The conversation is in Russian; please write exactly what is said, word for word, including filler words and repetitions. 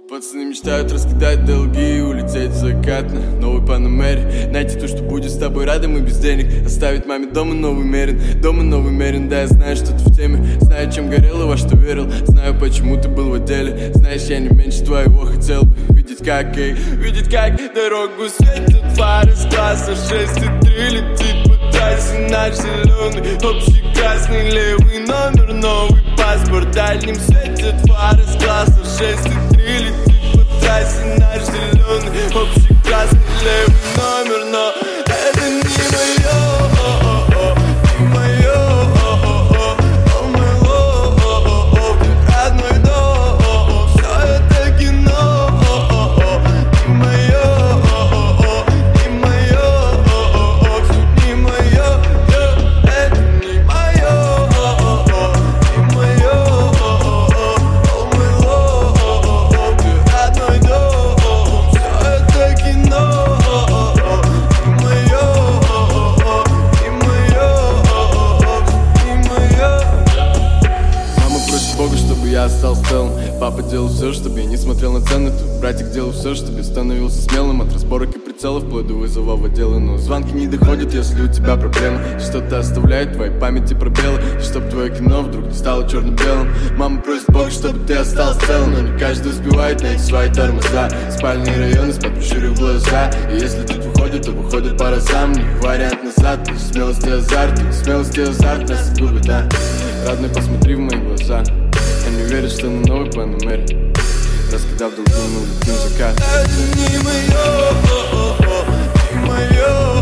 Пацаны мечтают раскидать долги и улететь в закат на новой Панамере. Найти то, что будет с тобой рядом и без денег. Оставить маме дома новый Мерин, дома новый Мерин. Да, я знаю, что ты в теме, знаю, чем горел и во что верил. Знаю, почему ты был в отделе. Знаешь, я не меньше твоего хотел бы видеть, как, эй, видеть, как дорогу светят фары с класса шесть и три. Летит по трассе наш зеленый, общий красный, левый номер, новый паспорт. Дальним светят фары с класса шесть и три. Летит по трассе наш зеленый, общий красный, левый номер. Но это не мое, не мое, о мой лов, родной дом. Все это кино, не мое, не мое, все не мое, это не мое, не мое, о мой лов, родной дом. Все это кино, не мое, не мое, не мое. Мама просит Бога, чтобы я остался целым. Папа делал все, чтобы я не смотрел на цены. Тут братик делал все, чтобы я становился смелым. От разборок и прицелов вплоть до вызова в отделы. Но звонки не доходят, если у тебя проблемы. Что-то оставляет в твоей памяти пробелы. Чтоб твое кино вдруг не стало черно-белым. Мама просит Бога, чтобы ты остался целым. Но не каждый успевает найти свои тормоза. Спальные районы, спать прищурив глаза. И если тут выходит, то выходит по разам. Не вариант назад, ты смелость и азарт. Ты смелость и азарт нас губит, да. Родной, посмотри в мои глаза. Они верят, что на новой Панамере, раскидав долги, мы улетим в закат. Это не мое, не мое.